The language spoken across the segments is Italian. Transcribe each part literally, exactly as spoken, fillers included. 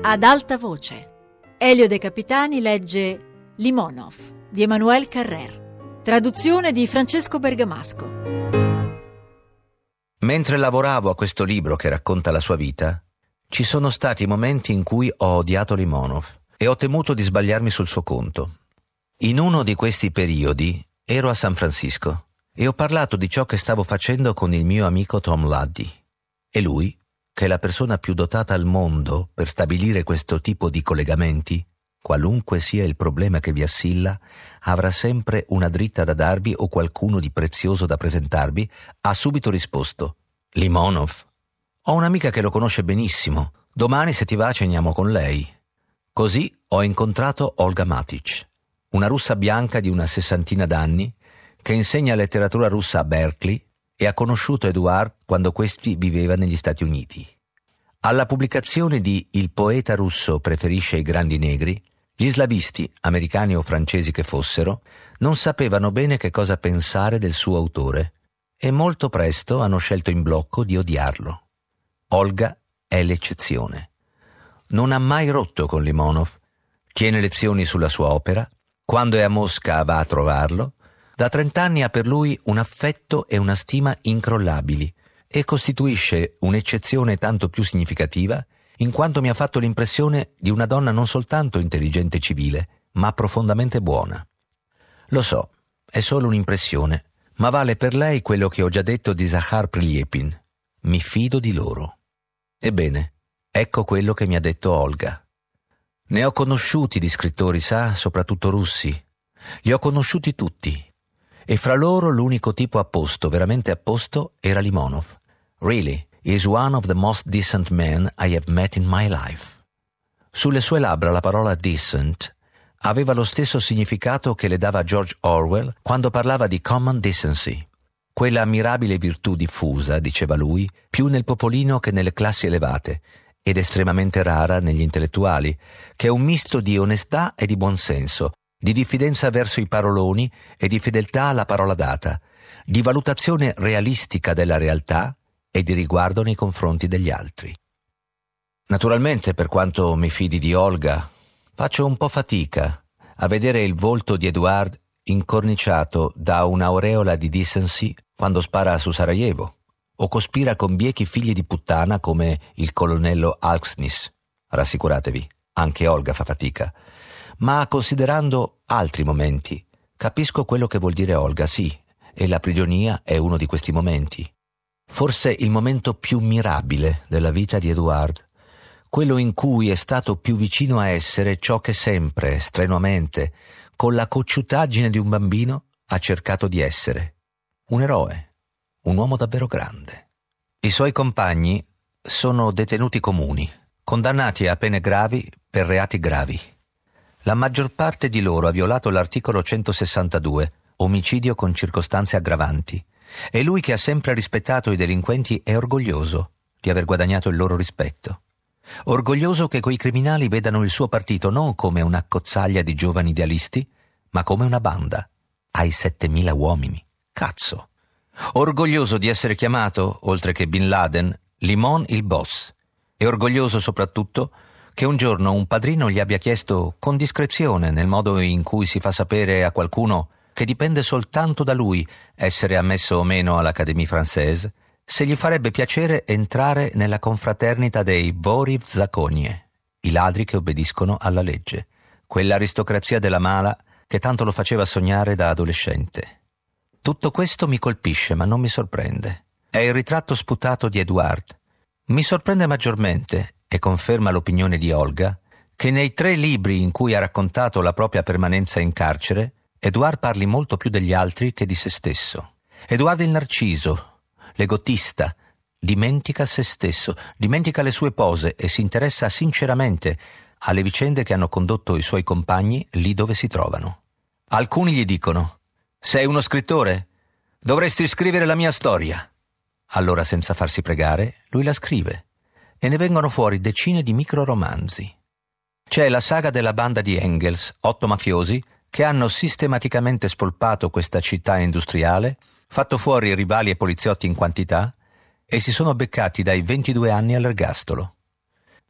Ad alta voce. Elio De Capitani legge Limonov di Emmanuel Carrère. Traduzione di Francesco Bergamasco. Mentre lavoravo a questo libro che racconta la sua vita, ci sono stati momenti in cui ho odiato Limonov e ho temuto di sbagliarmi sul suo conto. In uno di questi periodi ero a San Francisco e ho parlato di ciò che stavo facendo con il mio amico Tom Luddy. E lui, che è la persona più dotata al mondo per stabilire questo tipo di collegamenti, qualunque sia il problema che vi assilla, avrà sempre una dritta da darvi o qualcuno di prezioso da presentarvi, ha subito risposto: Limonov? Ho un'amica che lo conosce benissimo. Domani, se ti va, ceniamo con lei. Così ho incontrato Olga Matic, una russa bianca di una sessantina d'anni che insegna letteratura russa a Berkeley e ha conosciuto Eduard quando questi viveva negli Stati Uniti. Alla pubblicazione di Il poeta russo preferisce i grandi negri, gli slavisti, americani o francesi che fossero, non sapevano bene che cosa pensare del suo autore e molto presto hanno scelto in blocco di odiarlo. Olga è l'eccezione. Non ha mai rotto con Limonov, tiene lezioni sulla sua opera, quando è a Mosca va a trovarlo. Da trent'anni ha per lui un affetto e una stima incrollabili e costituisce un'eccezione tanto più significativa in quanto mi ha fatto l'impressione di una donna non soltanto intelligente e civile, ma profondamente buona. Lo so, è solo un'impressione, ma vale per lei quello che ho già detto di Zahar Prilepin. Mi fido di loro. Ebbene, ecco quello che mi ha detto Olga. Ne ho conosciuti di scrittori, sa, soprattutto russi. Li ho conosciuti tutti. E fra loro l'unico tipo a posto, veramente a posto, era Limonov. Really, he is one of the most decent men I have met in my life. Sulle sue labbra la parola decent aveva lo stesso significato che le dava George Orwell quando parlava di common decency. Quella ammirabile virtù diffusa, diceva lui, più nel popolino che nelle classi elevate, ed estremamente rara negli intellettuali, che è un misto di onestà e di buonsenso, di diffidenza verso i paroloni e di fedeltà alla parola data, di valutazione realistica della realtà e di riguardo nei confronti degli altri. Naturalmente, per quanto mi fidi di Olga, faccio un po' fatica a vedere il volto di Eduard incorniciato da un'aureola di decency quando spara su Sarajevo o cospira con biechi figli di puttana come il colonnello Alksnis. Rassicuratevi, anche Olga fa fatica. Ma considerando altri momenti, capisco quello che vuol dire Olga, sì, e la prigionia è uno di questi momenti. Forse il momento più mirabile della vita di Eduard, quello in cui è stato più vicino a essere ciò che sempre, strenuamente, con la cocciutaggine di un bambino, ha cercato di essere. Un eroe, un uomo davvero grande. I suoi compagni sono detenuti comuni, condannati a pene gravi per reati gravi. La maggior parte di loro ha violato l'articolo centosessantadue, omicidio con circostanze aggravanti, e lui, che ha sempre rispettato i delinquenti, è orgoglioso di aver guadagnato il loro rispetto. Orgoglioso che quei criminali vedano il suo partito non come una cozzaglia di giovani idealisti, ma come una banda. Hai settemila uomini. Cazzo! Orgoglioso di essere chiamato, oltre che Bin Laden, Limon il boss. E orgoglioso soprattutto che un giorno un padrino gli abbia chiesto con discrezione, nel modo in cui si fa sapere a qualcuno che dipende soltanto da lui essere ammesso o meno all'Académie Française, se gli farebbe piacere entrare nella confraternita dei Voriv Zakonie, i ladri che obbediscono alla legge, quell'aristocrazia della mala che tanto lo faceva sognare da adolescente. Tutto questo mi colpisce, ma non mi sorprende. È il ritratto sputato di Eduard. Mi sorprende maggiormente, e conferma l'opinione di Olga, che nei tre libri in cui ha raccontato la propria permanenza in carcere, Eduard parli molto più degli altri che di se stesso. Eduard il narciso, l'egotista, dimentica se stesso, dimentica le sue pose e si interessa sinceramente alle vicende che hanno condotto i suoi compagni lì dove si trovano. Alcuni gli dicono: «Sei uno scrittore? Dovresti scrivere la mia storia». Allora, senza farsi pregare, lui la scrive e ne vengono fuori decine di microromanzi. C'è la saga della banda di Engels, otto mafiosi, che hanno sistematicamente spolpato questa città industriale, fatto fuori rivali e poliziotti in quantità e si sono beccati dai ventidue anni all'ergastolo.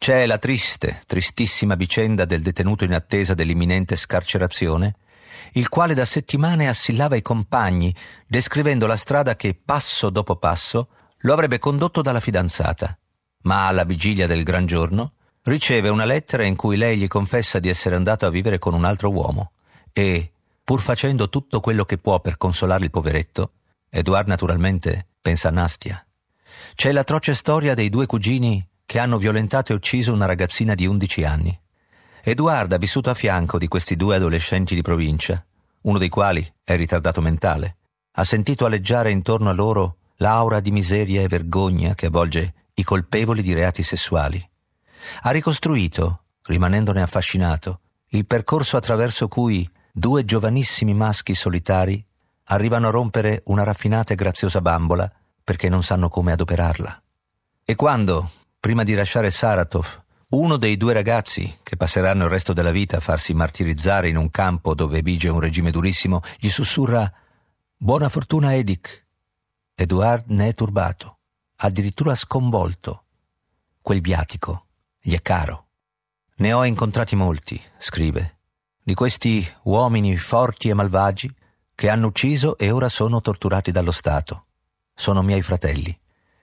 C'è la triste, tristissima vicenda del detenuto in attesa dell'imminente scarcerazione, il quale da settimane assillava i compagni, descrivendo la strada che, passo dopo passo, lo avrebbe condotto dalla fidanzata. Ma alla vigilia del gran giorno riceve una lettera in cui lei gli confessa di essere andato a vivere con un altro uomo e, pur facendo tutto quello che può per consolare il poveretto, Edouard naturalmente pensa a Nastia. C'è l'atroce storia dei due cugini che hanno violentato e ucciso una ragazzina di undici anni. Edouard ha vissuto a fianco di questi due adolescenti di provincia, uno dei quali è ritardato mentale. Ha sentito aleggiare intorno a loro l'aura di miseria e vergogna che avvolge i colpevoli di reati sessuali. Ha ricostruito, rimanendone affascinato, il percorso attraverso cui due giovanissimi maschi solitari arrivano a rompere una raffinata e graziosa bambola perché non sanno come adoperarla. E quando, prima di lasciare Saratov, uno dei due ragazzi, che passeranno il resto della vita a farsi martirizzare in un campo dove vige un regime durissimo, gli sussurra «Buona fortuna, Edic», Edouard ne è turbato, addirittura sconvolto. Quel viatico gli è caro. «Ne ho incontrati molti», scrive, «di questi uomini forti e malvagi che hanno ucciso e ora sono torturati dallo Stato. Sono miei fratelli.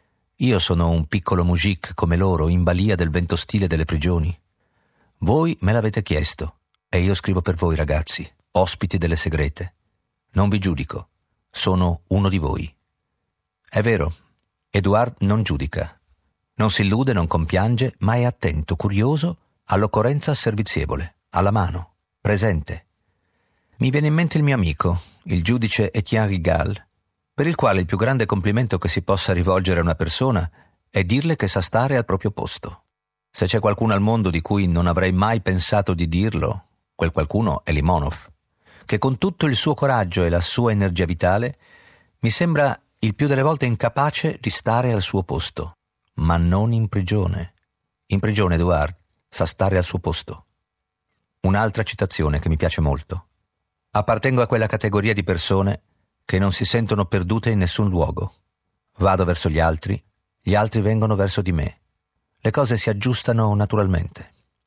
Io sono un piccolo mujik come loro, in balia del vento stile delle prigioni. Voi me l'avete chiesto e io scrivo per voi, ragazzi, ospiti delle segrete. Non vi giudico, sono uno di voi». È vero, Edouard non giudica. Non si illude, non compiange, ma è attento, curioso, all'occorrenza servizievole, alla mano, presente. Mi viene in mente il mio amico, il giudice Etienne Rigal, per il quale il più grande complimento che si possa rivolgere a una persona è dirle che sa stare al proprio posto. Se c'è qualcuno al mondo di cui non avrei mai pensato di dirlo, quel qualcuno è Limonov, che con tutto il suo coraggio e la sua energia vitale mi sembra il più delle volte incapace di stare al suo posto, ma non in prigione. In prigione Edouard sa stare al suo posto. Un'altra citazione che mi piace molto. Appartengo a quella categoria di persone che non si sentono perdute in nessun luogo. Vado verso gli altri, gli altri vengono verso di me. Le cose si aggiustano naturalmente.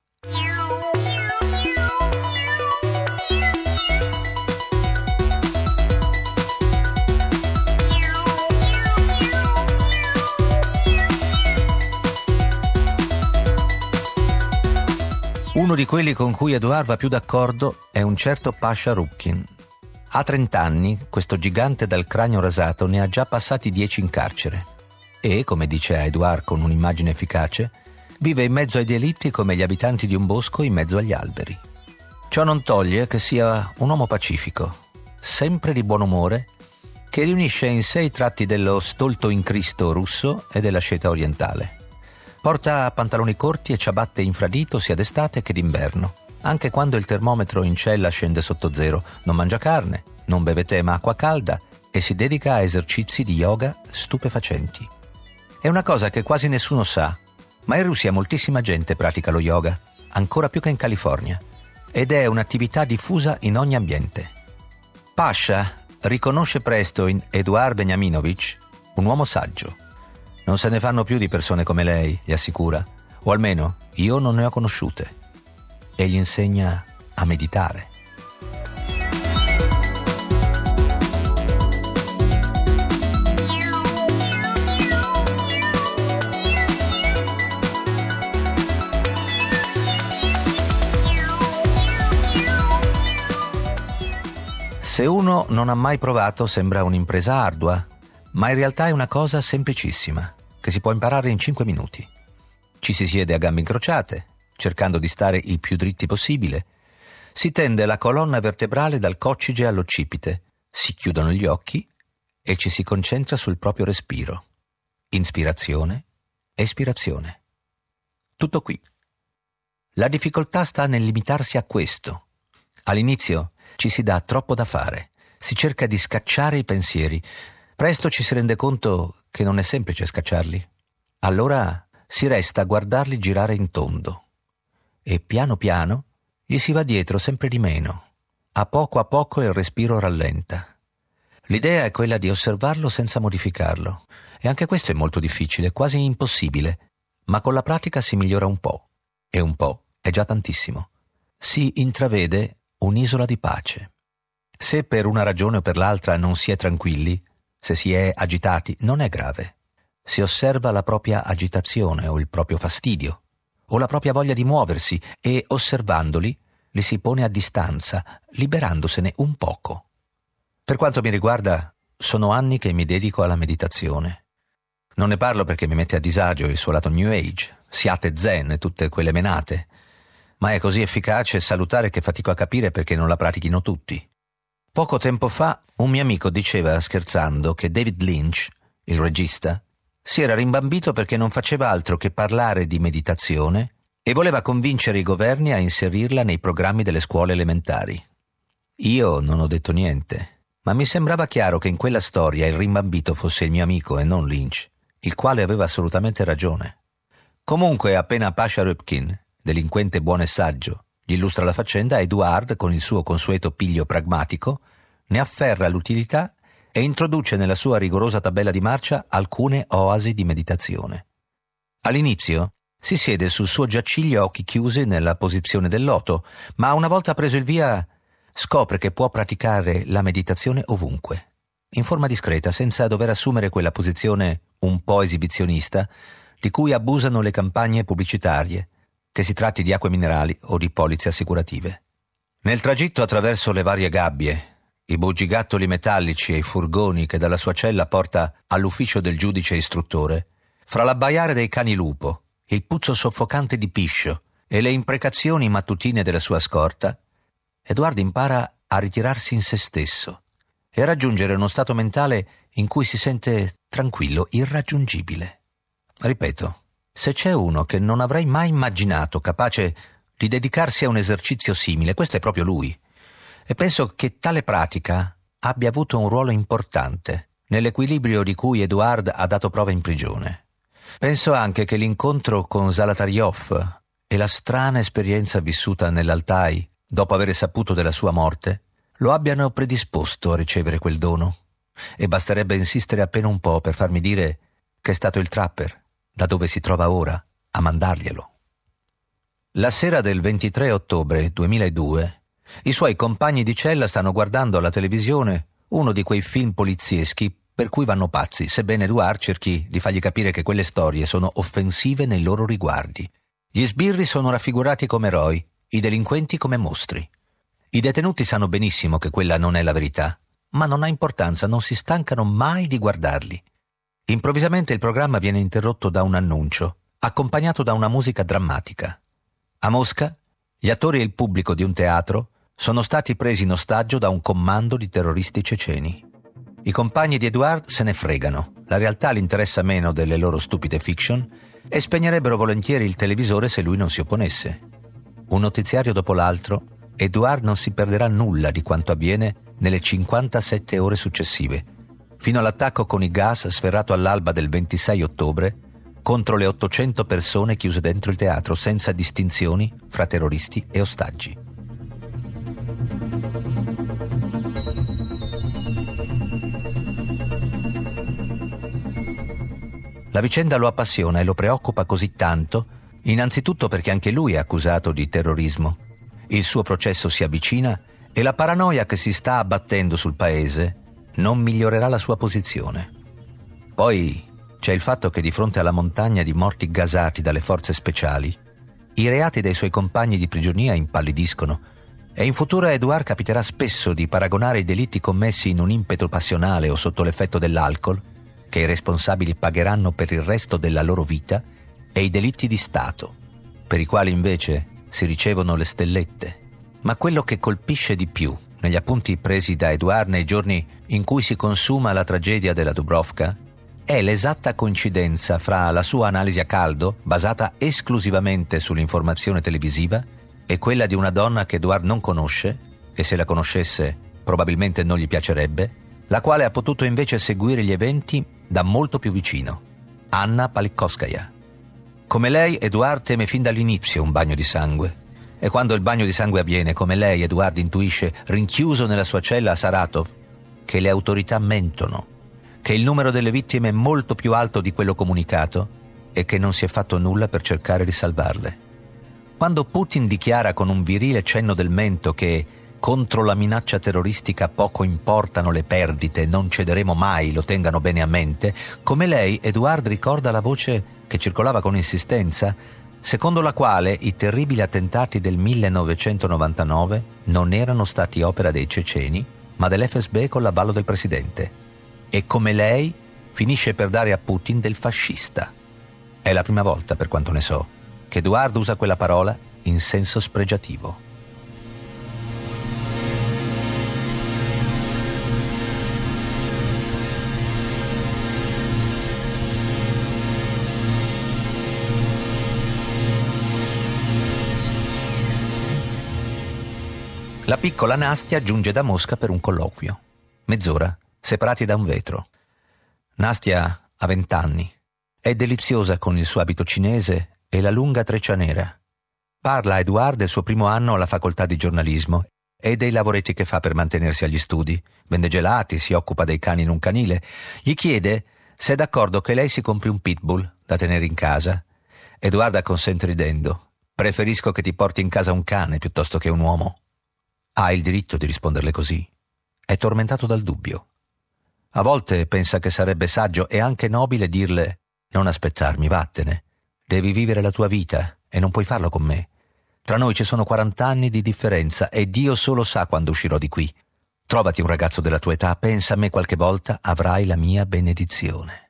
Uno di quelli con cui Edouard va più d'accordo è un certo Pasha Rubkin. Ha trent'anni, questo gigante dal cranio rasato ne ha già passati dieci in carcere e, come dice a Edouard con un'immagine efficace, vive in mezzo ai delitti come gli abitanti di un bosco in mezzo agli alberi. Ciò non toglie che sia un uomo pacifico, sempre di buon umore, che riunisce in sé i tratti dello stolto in Cristo russo e dell'asceta orientale. Porta pantaloni corti e ciabatte infradito sia d'estate che d'inverno. Anche quando il termometro in cella scende sotto zero, non mangia carne, non beve tè ma acqua calda e si dedica a esercizi di yoga stupefacenti. È una cosa che quasi nessuno sa, ma in Russia moltissima gente pratica lo yoga, ancora più che in California, ed è un'attività diffusa in ogni ambiente. Pasha riconosce presto in Edouard Beniaminovich un uomo saggio. Non se ne fanno più di persone come lei, gli assicura, o almeno io non ne ho conosciute. E gli insegna a meditare. Se uno non ha mai provato sembra un'impresa ardua, ma in realtà è una cosa semplicissima, che si può imparare in cinque minuti. Ci si siede a gambe incrociate, cercando di stare il più dritti possibile. Si tende la colonna vertebrale dal coccige all'occipite, si chiudono gli occhi e ci si concentra sul proprio respiro. Inspirazione, espirazione. Tutto qui. La difficoltà sta nel limitarsi a questo. All'inizio ci si dà troppo da fare, si cerca di scacciare i pensieri. Presto ci si rende conto che non è semplice scacciarli. Allora si resta a guardarli girare in tondo. E piano piano gli si va dietro sempre di meno. A poco a poco il respiro rallenta. L'idea è quella di osservarlo senza modificarlo. E anche questo è molto difficile, quasi impossibile. ma con la pratica si migliora un po', e un po' è già tantissimo. Si intravede un'isola di pace. Se per una ragione o per l'altra non si è tranquilli, se si è agitati, non è grave. Si osserva la propria agitazione o il proprio fastidio, o la propria voglia di muoversi, e osservandoli li si pone a distanza, liberandosene un poco. Per quanto mi riguarda, sono anni che mi dedico alla meditazione. Non ne parlo perché mi mette a disagio il suo lato New Age, siate zen e tutte quelle menate, ma è così efficace e salutare che fatico a capire perché non la pratichino tutti. Poco tempo fa un mio amico diceva scherzando che David Lynch, il regista, si era rimbambito perché non faceva altro che parlare di meditazione e voleva convincere i governi a inserirla nei programmi delle scuole elementari. Io non ho detto niente, ma mi sembrava chiaro che in quella storia il rimbambito fosse il mio amico e non Lynch, il quale aveva assolutamente ragione. Comunque, appena Pasha Ripkin, delinquente buono e saggio, gli illustra la faccenda, Edward, con il suo consueto piglio pragmatico, ne afferra l'utilità e introduce nella sua rigorosa tabella di marcia alcune oasi di meditazione. All'inizio si siede sul suo giaciglio a occhi chiusi nella posizione del loto, ma una volta preso il via scopre che può praticare la meditazione ovunque, in forma discreta, senza dover assumere quella posizione un po' esibizionista di cui abusano le campagne pubblicitarie, che si tratti di acque minerali o di polizze assicurative. Nel tragitto attraverso le varie gabbie, i bugigattoli metallici e i furgoni che dalla sua cella porta all'ufficio del giudice istruttore, fra l'abbaiare dei cani lupo, il puzzo soffocante di piscio e le imprecazioni mattutine della sua scorta, Edward impara a ritirarsi in se stesso e a raggiungere uno stato mentale in cui si sente tranquillo, irraggiungibile. Ripeto, se c'è uno che non avrei mai immaginato capace di dedicarsi a un esercizio simile, questo è proprio lui. E penso che tale pratica abbia avuto un ruolo importante nell'equilibrio di cui Edward ha dato prova in prigione. Penso anche che l'incontro con Zolotaryov e la strana esperienza vissuta nell'Altai dopo aver saputo della sua morte lo abbiano predisposto a ricevere quel dono. E basterebbe insistere appena un po' per farmi dire che è stato il trapper, da dove si trova ora, a mandarglielo. La sera del ventitré ottobre duemiladue i suoi compagni di cella stanno guardando alla televisione uno di quei film polizieschi per cui vanno pazzi, sebbene Edward cerchi di fargli capire che quelle storie sono offensive nei loro riguardi. Gli sbirri sono raffigurati come eroi, i delinquenti come mostri. I detenuti sanno benissimo che quella non è la verità, ma non ha importanza, non si stancano mai di guardarli. Improvvisamente il programma viene interrotto da un annuncio, accompagnato da una musica drammatica. A Mosca, gli attori e il pubblico di un teatro sono stati presi in ostaggio da un commando di terroristi ceceni. I compagni di Edward se ne fregano, la realtà li interessa meno delle loro stupide fiction e spegnerebbero volentieri il televisore se lui non si opponesse. Un notiziario dopo l'altro, Edward non si perderà nulla di quanto avviene nelle cinquantasette ore successive, fino all'attacco con il gas sferrato all'alba del ventisei ottobre contro le ottocento persone chiuse dentro il teatro senza distinzioni fra terroristi e ostaggi. La vicenda lo appassiona e lo preoccupa così tanto, innanzitutto perché anche lui è accusato di terrorismo. Il suo processo si avvicina e la paranoia che si sta abbattendo sul paese non migliorerà la sua posizione. Poi c'è il fatto che di fronte alla montagna di morti gasati dalle forze speciali, i reati dei suoi compagni di prigionia impallidiscono e in futuro a Edward capiterà spesso di paragonare i delitti commessi in un impeto passionale o sotto l'effetto dell'alcol, che i responsabili pagheranno per il resto della loro vita, e i delitti di Stato, per i quali invece si ricevono le stellette. Ma quello che colpisce di più negli appunti presi da Edward nei giorni in cui si consuma la tragedia della Dubrovka è l'esatta coincidenza fra la sua analisi a caldo, basata esclusivamente sull'informazione televisiva, e quella di una donna che Edward non conosce, e se la conoscesse probabilmente non gli piacerebbe, la quale ha potuto invece seguire gli eventi da molto più vicino, Anna Politkovskaja. Come lei, Edward teme fin dall'inizio un bagno di sangue. E quando il bagno di sangue avviene, come lei, Edward intuisce, rinchiuso nella sua cella a Saratov, che le autorità mentono, che il numero delle vittime è molto più alto di quello comunicato e che non si è fatto nulla per cercare di salvarle. Quando Putin dichiara con un virile cenno del mento che contro la minaccia terroristica poco importano le perdite, non cederemo mai, lo tengano bene a mente, come lei, Eduard ricorda la voce che circolava con insistenza, secondo la quale i terribili attentati del millenovecentonovantanove non erano stati opera dei ceceni, ma dell'F S B con l'avallo del presidente. E come lei finisce per dare a Putin del fascista. È la prima volta, per quanto ne so, che Eduard usa quella parola in senso spregiativo. La piccola Nastia giunge da Mosca per un colloquio. Mezz'ora, separati da un vetro. Nastia ha vent'anni. È deliziosa con il suo abito cinese e la lunga treccia nera. Parla a Eduard del suo primo anno alla facoltà di giornalismo e dei lavoretti che fa per mantenersi agli studi. Vende gelati, si occupa dei cani in un canile. Gli chiede se è d'accordo che lei si compri un pitbull da tenere in casa. Eduard acconsente ridendo. Preferisco che ti porti in casa un cane piuttosto che un uomo. Ha il diritto di risponderle così. È tormentato dal dubbio. A volte pensa che sarebbe saggio e anche nobile dirle «Non aspettarmi, vattene. Devi vivere la tua vita e non puoi farlo con me. Tra noi ci sono quarant'anni di differenza e Dio solo sa quando uscirò di qui. Trovati un ragazzo della tua età, pensa a me qualche volta, avrai la mia benedizione».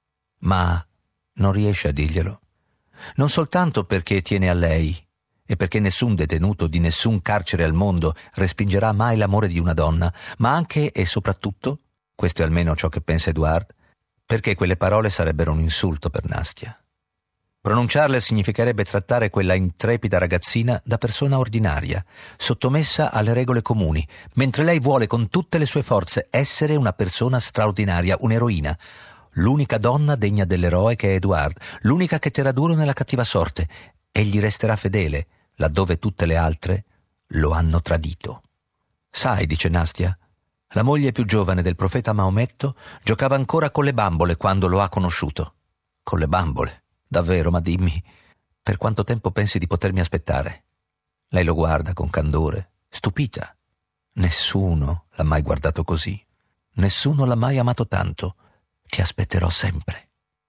Ma non riesce a dirglielo. Non soltanto perché tiene a lei, e perché nessun detenuto di nessun carcere al mondo respingerà mai l'amore di una donna, ma anche e soprattutto, questo è almeno ciò che pensa Eduard, perché quelle parole sarebbero un insulto per Nastia. Pronunciarle significherebbe trattare quella intrepida ragazzina da persona ordinaria, sottomessa alle regole comuni, mentre lei vuole con tutte le sue forze essere una persona straordinaria, un'eroina, l'unica donna degna dell'eroe che è Eduard, l'unica che terrà duro nella cattiva sorte, e gli resterà fedele, laddove tutte le altre lo hanno tradito. Sai, dice Nastia, la moglie più giovane del profeta Maometto giocava ancora con le bambole quando lo ha conosciuto. Con le bambole? Davvero, ma dimmi, per quanto tempo pensi di potermi aspettare? Lei lo guarda con candore, stupita. Nessuno l'ha mai guardato così. Nessuno l'ha mai amato tanto. Ti aspetterò sempre.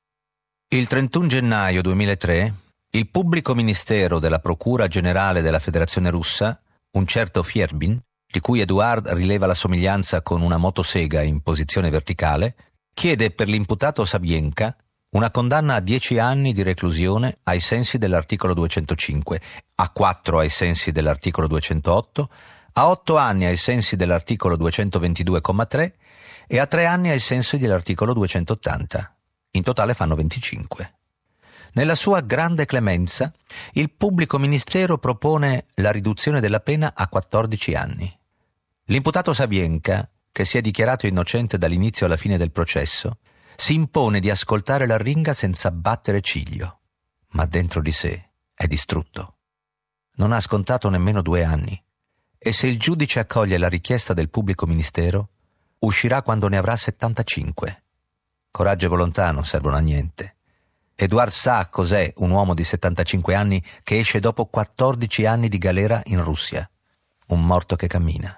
Il trentuno gennaio duemilatré il pubblico ministero della Procura Generale della Federazione Russa, un certo Fierbin, di cui Eduard rileva la somiglianza con una motosega in posizione verticale, chiede per l'imputato Sabienka una condanna a dieci anni di reclusione ai sensi dell'articolo duecentocinque, a quattro ai sensi dell'articolo duecentootto, a otto anni ai sensi dell'articolo duecentoventidue comma tre e a tre anni ai sensi dell'articolo duecentottanta. In totale fanno venticinque. Nella sua grande clemenza, il pubblico ministero propone la riduzione della pena a quattordici anni. L'imputato Sabienka, che si è dichiarato innocente dall'inizio alla fine del processo, si impone di ascoltare l'arringa senza battere ciglio, ma dentro di sé è distrutto. Non ha scontato nemmeno due anni, e se il giudice accoglie la richiesta del pubblico ministero, uscirà quando ne avrà settantacinque. Coraggio e volontà non servono a niente. Eduard sa cos'è un uomo di settantacinque anni che esce dopo quattordici anni di galera in Russia. Un morto che cammina.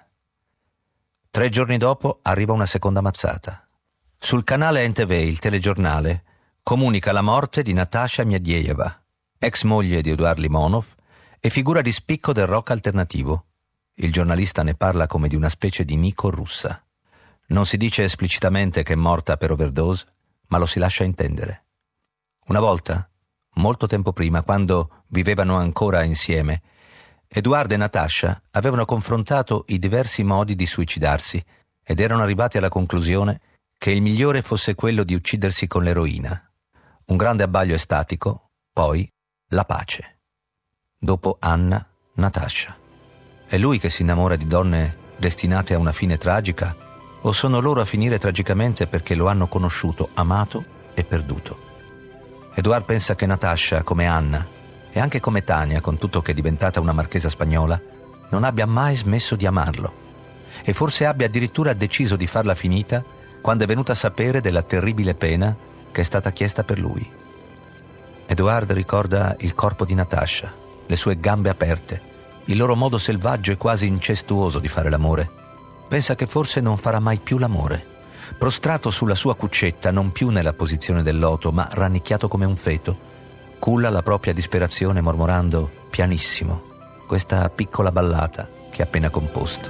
Tre giorni dopo arriva una seconda mazzata. Sul canale N T V, il telegiornale, comunica la morte di Natasha Miadiejeva, ex moglie di Eduard Limonov e figura di spicco del rock alternativo. Il giornalista ne parla come di una specie di Nico russa. Non si dice esplicitamente che è morta per overdose, ma lo si lascia intendere. Una volta, molto tempo prima, quando vivevano ancora insieme, Eduard e Natasha avevano confrontato i diversi modi di suicidarsi ed erano arrivati alla conclusione che il migliore fosse quello di uccidersi con l'eroina. Un grande abbaglio estatico, poi la pace. Dopo Anna, Natasha. È lui che si innamora di donne destinate a una fine tragica, o sono loro a finire tragicamente perché lo hanno conosciuto, amato e perduto? Eduard pensa che Natasha, come Anna, e anche come Tania, con tutto che è diventata una marchesa spagnola, non abbia mai smesso di amarlo, e forse abbia addirittura deciso di farla finita quando è venuta a sapere della terribile pena che è stata chiesta per lui. Edward ricorda il corpo di Natasha, le sue gambe aperte, il loro modo selvaggio e quasi incestuoso di fare l'amore. Pensa che forse non farà mai più l'amore. Prostrato sulla sua cuccetta, non più nella posizione del loto, ma rannicchiato come un feto, culla la propria disperazione mormorando pianissimo questa piccola ballata che ha appena composto.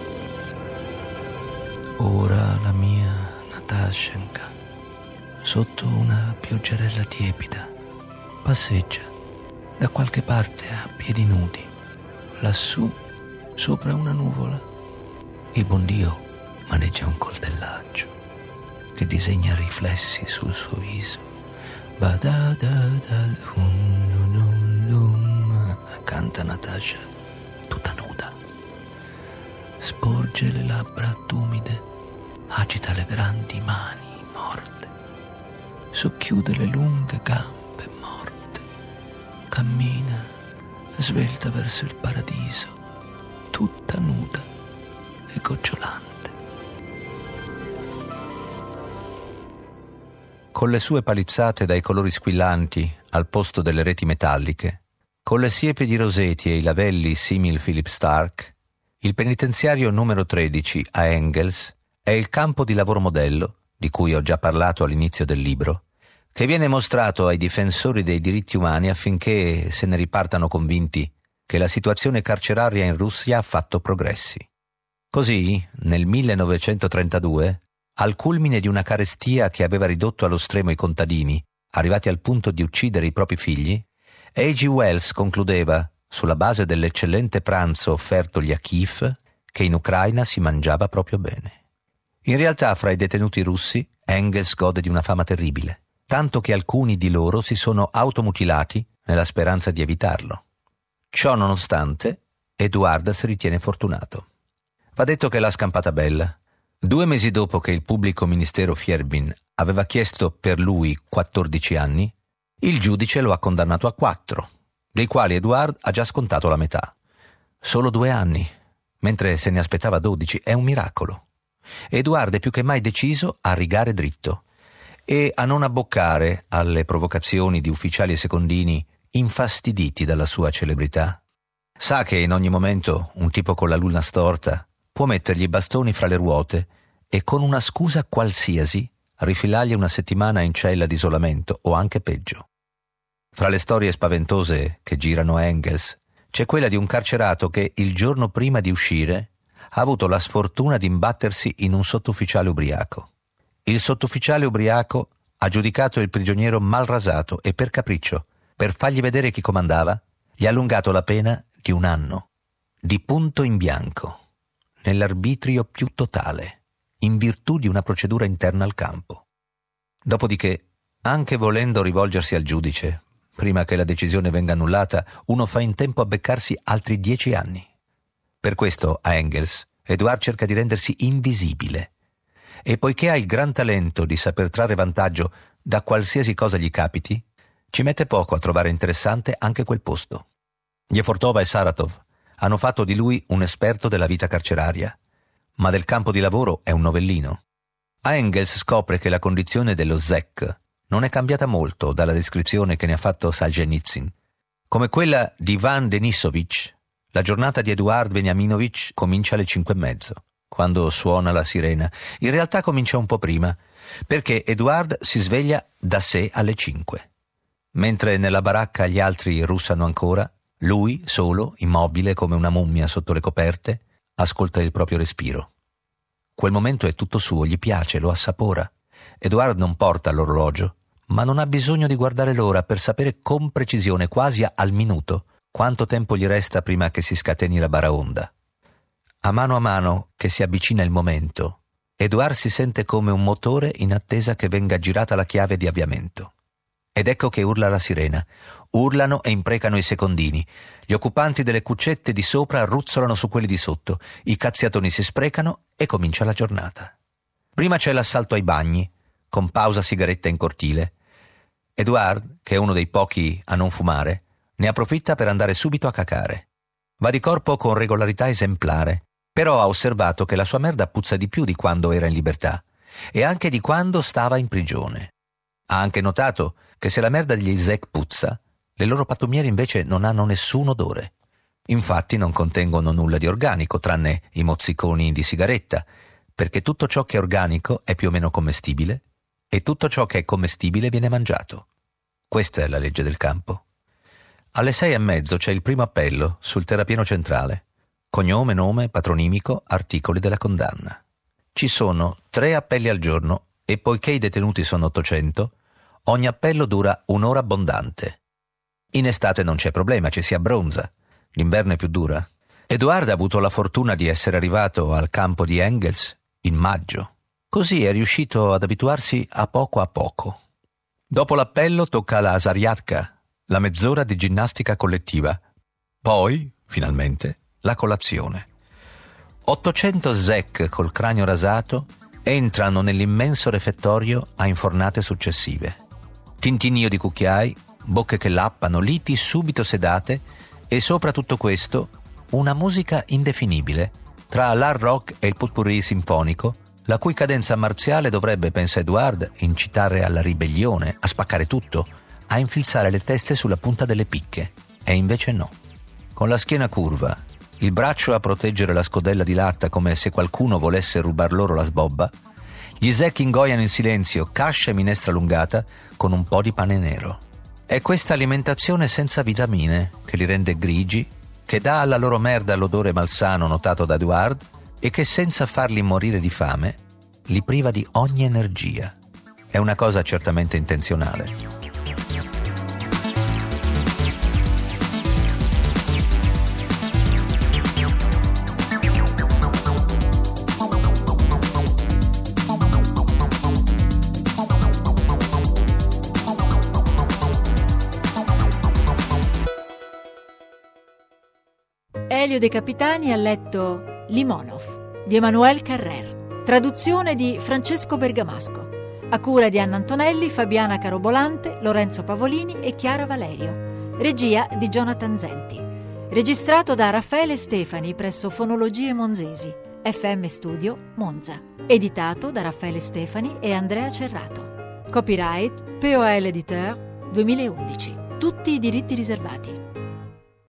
Ora la mia Natashenka, sotto una pioggerella tiepida, passeggia da qualche parte a piedi nudi, lassù sopra una nuvola. Il buon Dio maneggia un coltellaggio che disegna riflessi sul suo viso. Canta Natasha tutta nuda, sporge le labbra tumide, agita le grandi mani morte, socchiude le lunghe gambe morte, cammina svelta verso il paradiso, tutta nuda e gocciolante. Con le sue palizzate dai colori squillanti al posto delle reti metalliche, con le siepi di roseti e i lavelli simil Philip Stark, il penitenziario numero tredici a Engels è il campo di lavoro modello, di cui ho già parlato all'inizio del libro, che viene mostrato ai difensori dei diritti umani affinché se ne ripartano convinti che la situazione carceraria in Russia ha fatto progressi. Così, nel millenovecentotrentadue, al culmine di una carestia che aveva ridotto allo stremo i contadini, arrivati al punto di uccidere i propri figli, A G Wells concludeva, sulla base dell'eccellente pranzo offertogli a Kiev, che in Ucraina si mangiava proprio bene. In realtà, fra i detenuti russi, Engels gode di una fama terribile, tanto che alcuni di loro si sono automutilati nella speranza di evitarlo. Ciò nonostante, Edward si ritiene fortunato. Va detto che l'ha scampata bella. Due mesi dopo che il pubblico ministero Fierbin aveva chiesto per lui quattordici anni, il giudice lo ha condannato a quattro, dei quali Edward ha già scontato la metà. Solo due anni, mentre se ne aspettava dodici. È un miracolo. Edward è più che mai deciso a rigare dritto e a non abboccare alle provocazioni di ufficiali e secondini infastiditi dalla sua celebrità. Sa che in ogni momento un tipo con la luna storta può mettergli i bastoni fra le ruote e con una scusa qualsiasi rifilargli una settimana in cella di isolamento o anche peggio. Fra le storie spaventose che girano a Engels c'è quella di un carcerato che il giorno prima di uscire ha avuto la sfortuna di imbattersi in un sottufficiale ubriaco. Il sottufficiale ubriaco ha giudicato il prigioniero mal rasato e per capriccio, per fargli vedere chi comandava, gli ha allungato la pena di un anno, di punto in bianco, nell'arbitrio più totale, in virtù di una procedura interna al campo. Dopodiché, anche volendo rivolgersi al giudice, prima che la decisione venga annullata, uno fa in tempo a beccarsi altri dieci anni. Per questo, a Engels, Edward cerca di rendersi invisibile, e poiché ha il gran talento di saper trarre vantaggio da qualsiasi cosa gli capiti, ci mette poco a trovare interessante anche quel posto. Yefortova e Saratov hanno fatto di lui un esperto della vita carceraria, ma del campo di lavoro è un novellino. A Engels scopre che la condizione dello zec non è cambiata molto dalla descrizione che ne ha fatto Solzhenitsyn. Come quella di Ivan Denisovich, la giornata di Eduard Beniaminovich comincia alle cinque e mezzo, quando suona la sirena. In realtà comincia un po' prima, perché Eduard si sveglia da sé alle cinque. Mentre nella baracca gli altri russano ancora, lui, solo, immobile come una mummia sotto le coperte, ascolta il proprio respiro. Quel momento è tutto suo, gli piace, lo assapora. Edward non porta l'orologio, ma non ha bisogno di guardare l'ora per sapere con precisione, quasi al minuto, quanto tempo gli resta prima che si scateni la baraonda. A mano a mano che si avvicina il momento, Edward si sente come un motore in attesa che venga girata la chiave di avviamento. Ed ecco che urla la sirena. Urlano e imprecano i secondini. Gli occupanti delle cuccette di sopra ruzzolano su quelli di sotto. I cazziatoni si sprecano e comincia la giornata. Prima c'è l'assalto ai bagni, con pausa sigaretta in cortile. Edward, che è uno dei pochi a non fumare, ne approfitta per andare subito a cacare. Va di corpo con regolarità esemplare, però ha osservato che la sua merda puzza di più di quando era in libertà e anche di quando stava in prigione. Ha anche notato che se la merda degli zec puzza, le loro pattumiere invece non hanno nessun odore. Infatti non contengono nulla di organico, tranne i mozziconi di sigaretta, perché tutto ciò che è organico è più o meno commestibile e tutto ciò che è commestibile viene mangiato. Questa è la legge del campo. Alle sei e mezzo c'è il primo appello sul terrapieno centrale. Cognome, nome, patronimico, articoli della condanna. Ci sono tre appelli al giorno e poiché i detenuti sono ottocento, ogni appello dura un'ora abbondante. In estate non c'è problema, ci si abbronza. L'inverno è più dura. Edouard ha avuto la fortuna di essere arrivato al campo di Engels in maggio. Così è riuscito ad abituarsi a poco a poco. Dopo l'appello tocca la Zariatka, la mezz'ora di ginnastica collettiva. Poi, finalmente, la colazione. ottocento zec col cranio rasato entrano nell'immenso refettorio a infornate successive. Tintinnio di cucchiai, bocche che lappano, liti subito sedate e sopra tutto questo una musica indefinibile tra l'hard rock e il potpourri sinfonico, la cui cadenza marziale dovrebbe, pensa Edouard, incitare alla ribellione, a spaccare tutto, a infilzare le teste sulla punta delle picche. E invece no. Con la schiena curva, il braccio a proteggere la scodella di latta come se qualcuno volesse rubar loro la sbobba, gli zec ingoiano in silenzio cascia e minestra allungata con un po' di pane nero. È questa alimentazione senza vitamine che li rende grigi, che dà alla loro merda l'odore malsano notato da Edouard e che senza farli morire di fame li priva di ogni energia. È una cosa certamente intenzionale. Elio De Capitani ha letto Limonov di Emmanuel Carrère, traduzione di Francesco Bergamasco, a cura di Anna Antonelli, Fabiana Carobolante, Lorenzo Pavolini e Chiara Valerio, regia di Jonathan Zenti, registrato da Raffaele Stefani presso Fonologie Monzesi, F M Studio Monza, editato da Raffaele Stefani e Andrea Cerrato. Copyright P O L Editeur duemilaundici, tutti i diritti riservati.